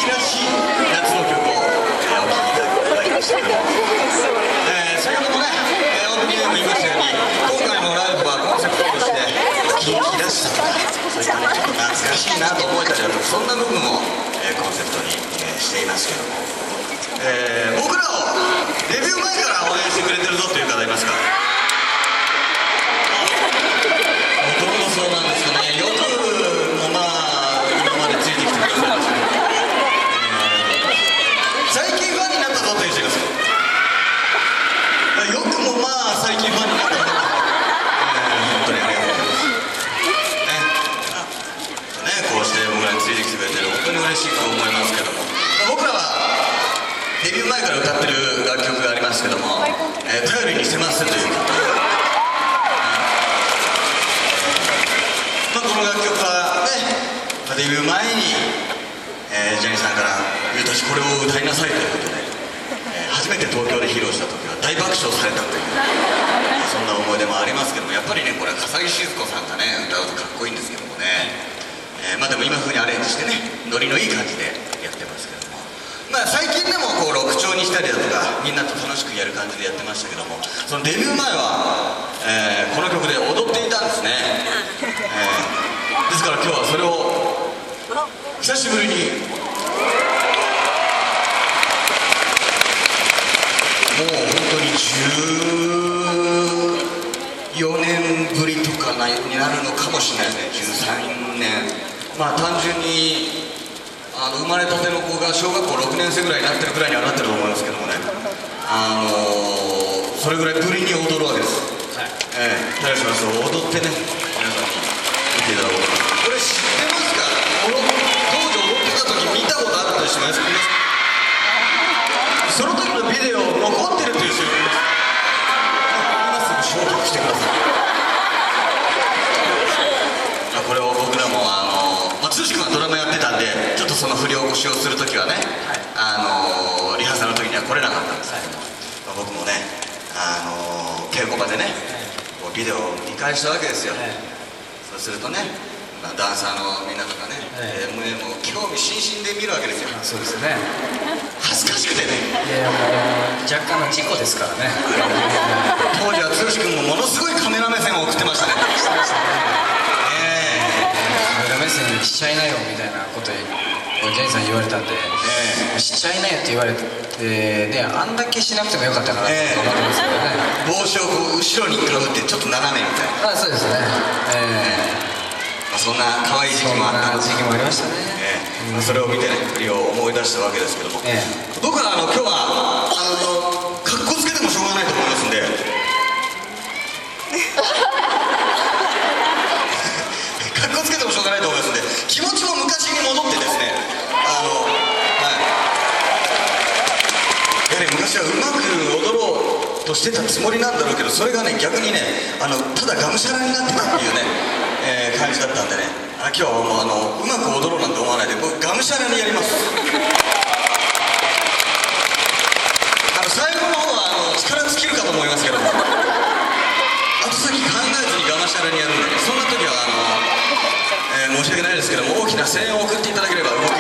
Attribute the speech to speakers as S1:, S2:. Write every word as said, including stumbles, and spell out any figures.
S1: らしい夏の曲を、えー、お聴きいただきましたけども、えー、先ほどもね、えー、オープニングでも言いましたように、今回のライブはコンセプトとしてキンキらしさとか、そういったね、ちょっと懐かしいなと思えたりだとか、そんな部分を、えー、コンセプトに、えー、していますけども、えー、僕らをデビュー前から応援してくれてるぞという方いますか？ほとんどそうなんですよね。よくもまあ今までついてきてくださいましたけど、最近ファンになったぞという人いますか？よくもまあ最近ファンになったぞ、えー、本当にありがとうございますね。ね、こうして僕らについてきてくれてる、本当に嬉しいと思いますけども、僕らはデビュー前から歌ってる楽曲がありますけども、えー、頼りにしてますという曲、まあ、この楽曲はね、デビュー前に、えー、ジャニーさんから「ゆうたしこれを歌いなさい」ということで、えー、初めて東京で披露した時は大爆笑されたという、えー、そんな思い出もありますけども、やっぱりねこれは笠置シヅ子さんがね歌うとかっこいいんですけどもね、えー、まあでも今風にアレンジしてねノリのいい感じでやってますけども、まあ最近でもこう録調にしたりだとかみんなと楽しくやる感じでやってましたけども、そのデビュー前は、えー、この曲で踊っていたんですね、えー、ですから今日はそれを久しぶりにもう本当にじゅうよねんぶりとかになるのかもしれないですね。じゅうさんねん、まあ単純にあの生まれたての子が小学校ろくねん生ぐらいになってるぐらいにはなってると思いますけどもね、あのー、それぐらいぶりに踊るわけです。はい、ええー、大します踊ってね、皆さんに見ていただこうと思います。これ知ってますか？この当時踊ってた時見たことあったりしますか？その時のビデオ残ってるという人います。今すぐ承諾してください。これを僕らもあの剛君はドラマやってたんで、ちょっとその振り起こしをするときはね、あのリハーサルの時には来れなかったんですけども、まあ、僕もね、あの稽古場でねこうビデオを見返したわけですよ。そうするとね、まあ、ダンサーのみんなとかね、えー、もう興味津々で見るわけですよ。
S2: そうですね、
S1: 恥ずかしくてね、
S2: いやもう若干の事故ですからね。
S1: 当時は剛君もものすごいカメラ目線を送ってましたね。してましたね。
S2: カメラ目線しちゃいなよみたいなことをジャニーさんに言われたんで、えー、しちゃいなよって言われて、ね、あんだけしなくてもよかったかなと思ってますけどね。
S1: 帽子をこう後ろにかぶってちょっと斜めみたいな。
S2: あ、そうですね、え
S1: ーまあ、そんな可愛い時期もあったんです。
S2: 時期もありましたね、
S1: えーまあ、それを見てね振りを思い出したわけですけども、えー、僕はあの今日はあのかっこつけてもしょうがないと思いますんでかっこつけてもしょうがないと思いますんで、気持ちも昔に戻ってですね、あの、はい、やはり昔はうまく踊ろうとしてたつもりなんだろうけど、それがね逆にねあのただがむしゃらになってたっていうね、えー、感じだったんでね、あ今日はもうあのうまく踊ろうなんて思わないで僕がむしゃらにやります。あの最後の方はあの力尽きるかと思いますけども、後先考えずにがむしゃらにやるんでね、そんな時はあの、えー、申し訳ないですけども大きな声援を送っていただければ動き